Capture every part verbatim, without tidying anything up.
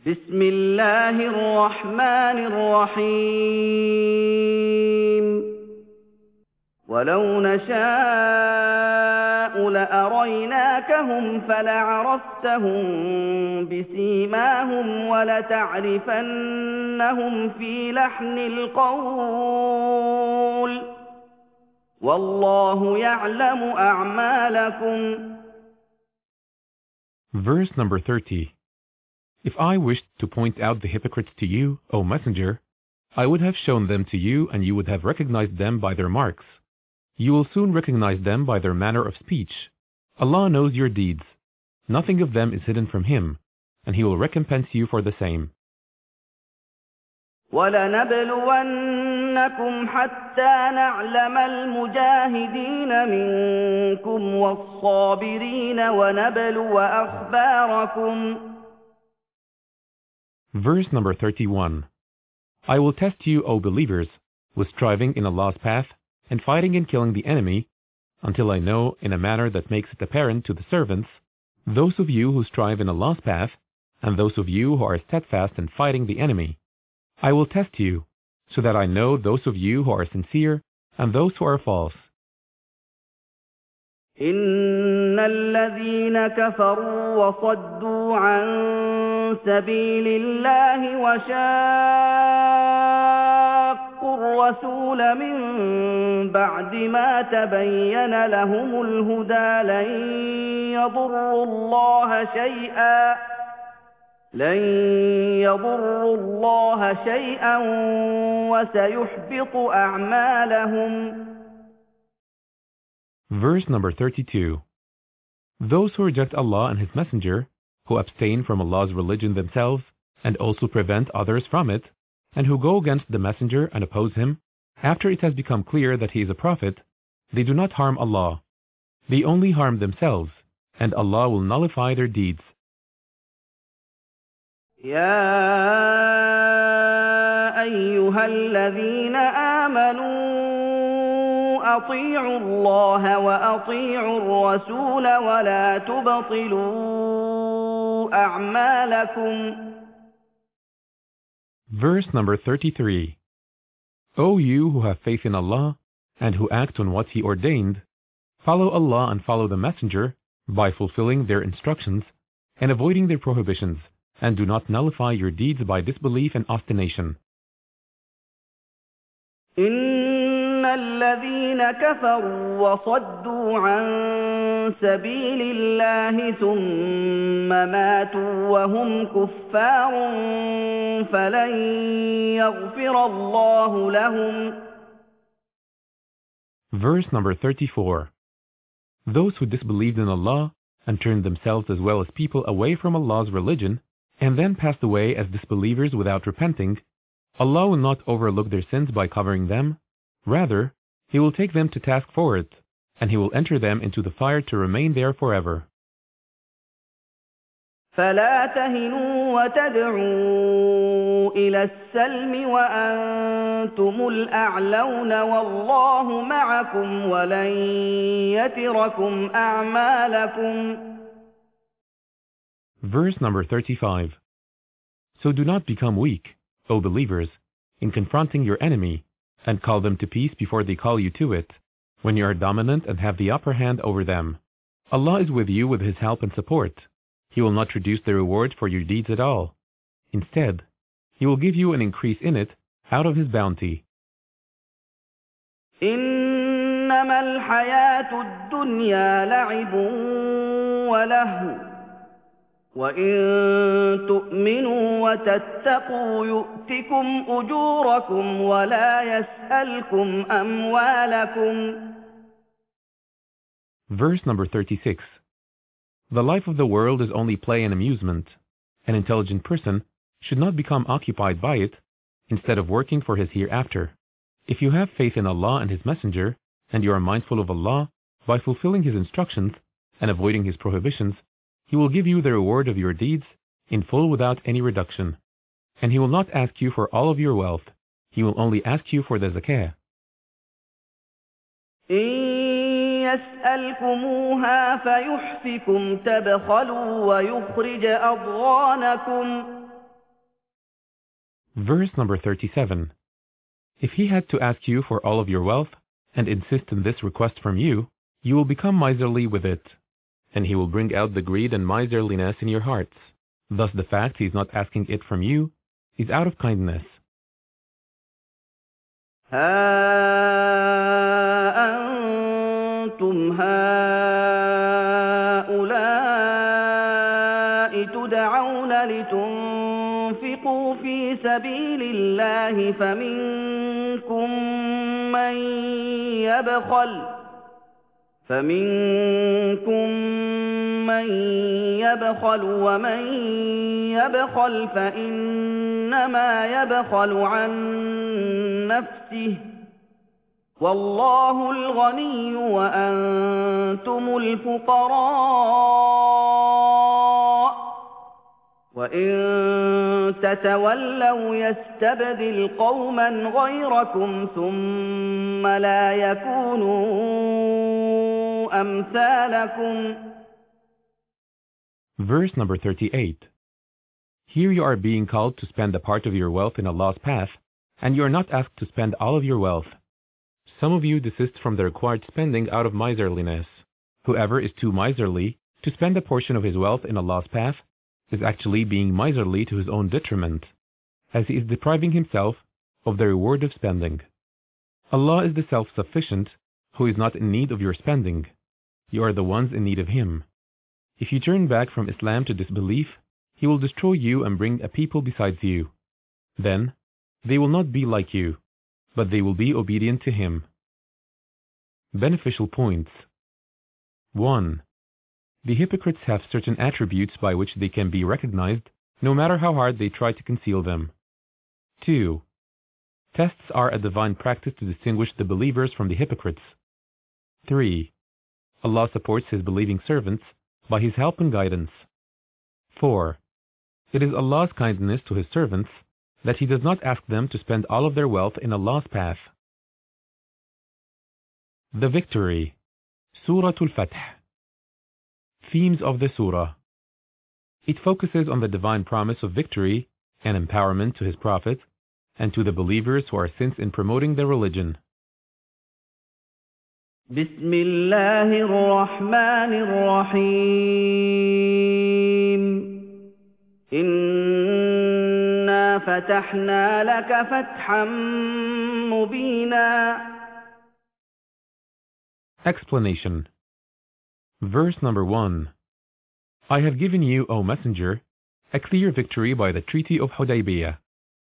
بسم الله الرحمن الرحيم ولو نشاء لأريناكهم فلعرفتهم بسيماهم ولتعرفنهم في لحن القول والله يعلم أعمالكم. Verse number thirty. If I wished to point out the hypocrites to you, O Messenger, I would have shown them to you and you would have recognized them by their marks. You will soon recognize them by their manner of speech. Allah knows your deeds. Nothing of them is hidden from Him, and He will recompense you for the same. وَلَنَبْلُوَنَّكُمْ حَتَّى نَعْلَمَ الْمُجَاهِدِينَ مِنكُمْ وَالصَّابِرِينَ وَنَبْلُوَ أَخْبَارَكُمْ. Verse number thirty-one. I will test you, O believers, with striving in Allah's path and fighting and killing the enemy, until I know, in a manner that makes it apparent to the servants, those of you who strive in Allah's path, and those of you who are steadfast in fighting the enemy. I will test you, so that I know those of you who are sincere and those who are false. إن الذين كفروا وصدوا عن سبيل الله وشاقوا الرسول من بعد ما تبين لهم الهدى لن يضروا الله شيئا لن يضروا الله شيئا وسيحبط أعمالهم. Verse number thirty-two. Those who reject Allah and His Messenger, who abstain from Allah's religion themselves, and also prevent others from it, and who go against the Messenger and oppose him, after it has become clear that he is a prophet, they do not harm Allah. They only harm themselves, and Allah will nullify their deeds. يا أيها الذين آمنوا أطيعوا الله وأطيعوا الرسول ولا تبطلوا أعمالكم. Verse number thirty-three. O you who have faith in Allah and who act on what He ordained, follow Allah and follow the Messenger by fulfilling their instructions and avoiding their prohibitions, and do not nullify your deeds by disbelief and obstination. إن الذين كفروا وصدوا عن سبيل الله ثم ماتوا وهم كفار فلن يغفر الله لهم. Verse number thirty-four. Those who disbelieved in Allah and turned themselves as well as people away from Allah's religion, and then passed away as disbelievers without repenting, Allah will not overlook their sins by covering them. Rather, He will take them to task for it, and He will enter them into the fire to remain there forever. فلا تهنوا وتدعوا إلى السلم وأنتم الأعلون والله معكم ولن يتركم أعمالكم. Verse number thirty-five. So do not become weak, O believers, in confronting your enemy, and call them to peace before they call you to it, when you are dominant and have the upper hand over them. Allah is with you with His help and support. He will not reduce the reward for your deeds at all. Instead, He will give you an increase in it out of His bounty. إنما الحياة الدنيا لعب ولهو وإن تؤمنوا وتتقوا يؤتكم أجوركم ولا يسألكم أموالكم. Verse number thirty-six. The life of the world is only play and amusement. An intelligent person should not become occupied by it, instead of working for his hereafter. If you have faith in Allah and His Messenger, and you are mindful of Allah by fulfilling His instructions and avoiding His prohibitions, He will give you the reward of your deeds in full without any reduction. And He will not ask you for all of your wealth. He will only ask you for the zakah. يسألكموها فيحفكم تبخلوا ويخرج أضغانكم Verse number thirty-seven. If he had to ask you for all of your wealth and insist on this request from you, you will become miserly with it, and he will bring out the greed and miserliness in your hearts. Thus the fact he is not asking it from you is out of kindness. ها أنتم هؤلاء تدعون لتنفقوا في سبيل الله فمنكم من يبخل فمنكم من يبخل ومن يبخل فإنما يبخل عن نفسه والله الغني وأنتم الفقراء وإن تتولوا يستبدل قوما غيركم ثم لا يكونوا أمثالكم. Verse number thirty-eight. Here you are being called to spend a part of your wealth in Allah's path, and you are not asked to spend all of your wealth. Some of you desist from the required spending out of miserliness. Whoever is too miserly to spend a portion of his wealth in Allah's path is actually being miserly to his own detriment, as he is depriving himself of the reward of spending. Allah is the self-sufficient, who is not in need of your spending. You are the ones in need of Him. If you turn back from Islam to disbelief, He will destroy you and bring a people besides you. Then, they will not be like you, but they will be obedient to Him. Beneficial points. one. The hypocrites have certain attributes by which they can be recognized, no matter how hard they try to conceal them. two. Tests are a divine practice to distinguish the believers from the hypocrites. three. Allah supports His believing servants by His help and guidance. four. It is Allah's kindness to His servants that He does not ask them to spend all of their wealth in Allah's path. The Victory. Suratul Fath. Themes of the Surah. It focuses on the divine promise of victory and empowerment to His Prophet and to the believers who are since in promoting their religion. بسم الله الرحمن الرحيم إنا فتحنا لك فتحا مبينا. Explanation. Verse number one. I have given you, O Messenger, a clear victory by the Treaty of Hudaybiyah.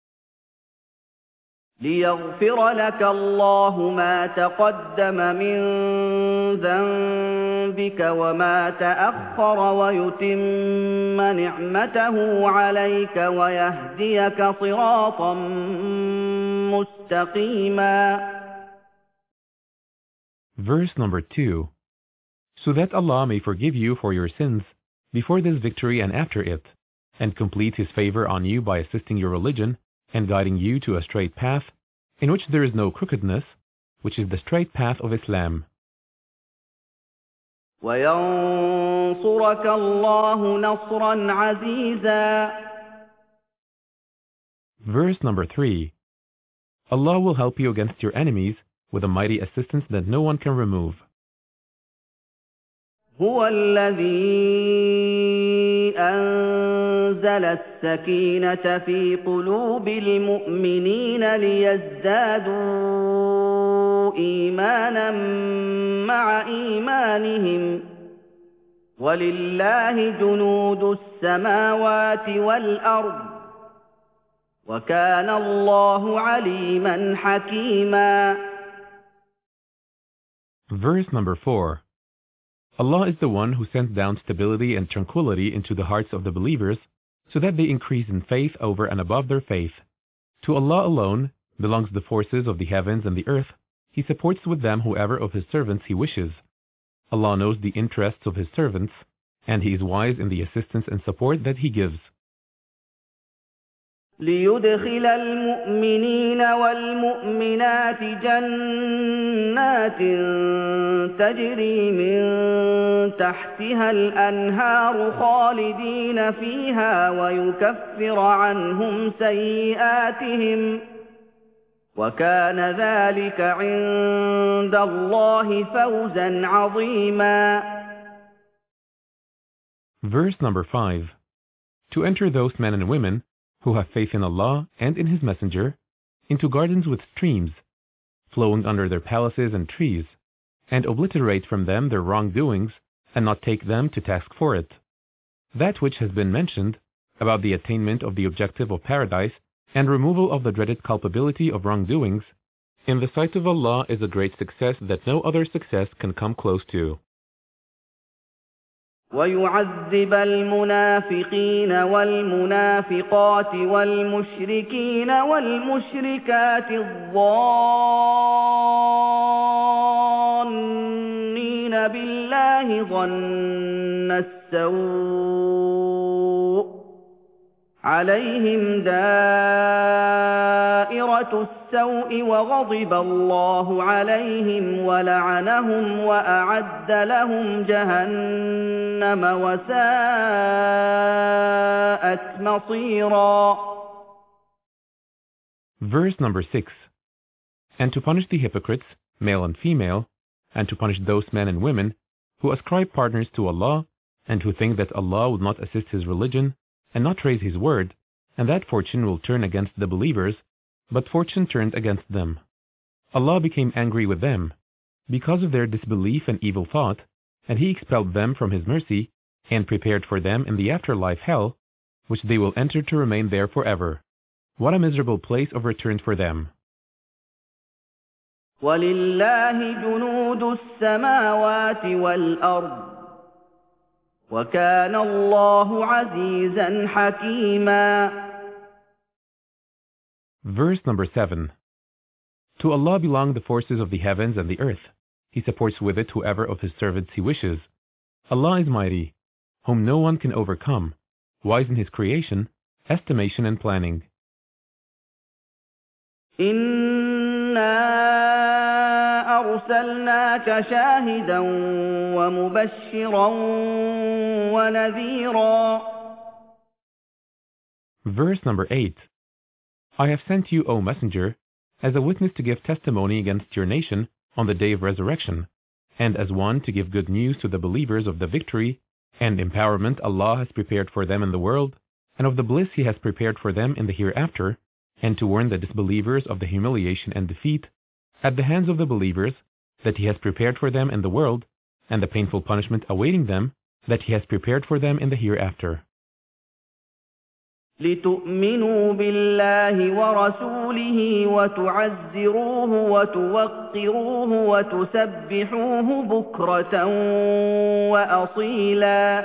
ليغفر لك الله ما تقدم من ذنبك وما تأخر ويتم نعمته عليك ويهديك صراطا مستقيما. Verse number two. So that Allah may forgive you for your sins before this victory and after it, and complete His favor on you by assisting your religion and guiding you to a straight path in which there is no crookedness, which is the straight path of Islam. وَيَنصُرَكَ اللَّهُ نَصْرًا عَزِيزًا. Verse number three. Allah will help you against your enemies with a mighty assistance that no one can remove. هو الذي أنزل السكينة في قلوب المؤمنين ليزدادوا إيمانا مع إيمانهم ولله جنود السماوات والأرض وكان الله عليما حكيما. Verse number four. Allah is the one who sends down stability and tranquility into the hearts of the believers so that they increase in faith over and above their faith. To Allah alone belongs the forces of the heavens and the earth. He supports with them whoever of His servants He wishes. Allah knows the interests of His servants, and He is wise in the assistance and support that He gives. ليدخل المؤمنين والمؤمنات جنات تجري من تحتها الأنهار خالدين فيها ويكفر عنهم سيئاتهم وكان ذلك عند الله فوزا عظيما. Verse number five. To enter those men and women who have faith in Allah and in His Messenger into gardens with streams flowing under their palaces and trees, and obliterate from them their wrongdoings and not take them to task for it. That which has been mentioned about the attainment of the objective of paradise and removal of the dreaded culpability of wrongdoings in the sight of Allah is a great success that no other success can come close to. ويعذب المنافقين والمنافقات والمشركين والمشركات الظانين بالله ظن السوء عليهم دائرة السوء وغضب الله عليهم ولعنهم وأعد لهم جهنم وساءت مصيرا. Verse number six. And to punish the hypocrites, male and female, and to punish those men and women who ascribe partners to Allah and who think that Allah would not assist His religion and not raise His word, and that fortune will turn against the believers, but fortune turned against them. Allah became angry with them because of their disbelief and evil thought, and He expelled them from His mercy and prepared for them in the afterlife hell, which they will enter to remain there forever. What a miserable place of return for them. وَلِلَّهِ جُنُودُ السَّمَاوَاتِ وَالْأَرْضِ وَكَانَ اللَّهُ عَزِيزًا حَكِيمًا. Verse number seven. To Allah belong the forces of the heavens and the earth. He supports with it whoever of His servants He wishes. Allah is mighty, whom no one can overcome, wise in His creation, estimation and planning. إِنَّا أَرْسَلْنَاكَ شَاهِدًا وَمُبَشِّرًا وَنَذِيرًا. Verse number eight. I have sent you, O Messenger, as a witness to give testimony against your nation on the day of resurrection, and as one to give good news to the believers of the victory and empowerment Allah has prepared for them in the world, and of the bliss He has prepared for them in the hereafter, and to warn the disbelievers of the humiliation and defeat at the hands of the believers that He has prepared for them in the world, and the painful punishment awaiting them that He has prepared for them in the hereafter. لِتُؤْمِنُوا بِاللَّهِ وَرَسُولِهِ وَتُعَزِّرُوهُ وَتُوَقِّرُوهُ وَتُسَبِّحُوهُ بُكْرَةً وَأَصِيلًا.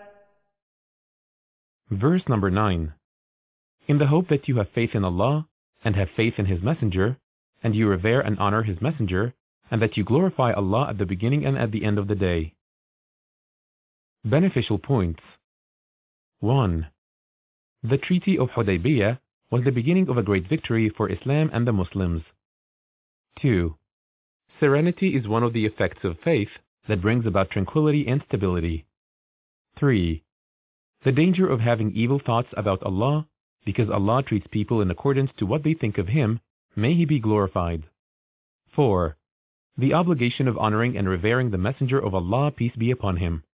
Verse number nine. In the hope that you have faith in Allah and have faith in His Messenger, and you revere and honor His Messenger, and that you glorify Allah at the beginning and at the end of the day. Beneficial points. one. The Treaty of Hudaybiyah was the beginning of a great victory for Islam and the Muslims. two. Serenity is one of the effects of faith that brings about tranquility and stability. three. The danger of having evil thoughts about Allah, because Allah treats people in accordance to what they think of Him, may He be glorified. four. The obligation of honoring and revering the Messenger of Allah, peace be upon him.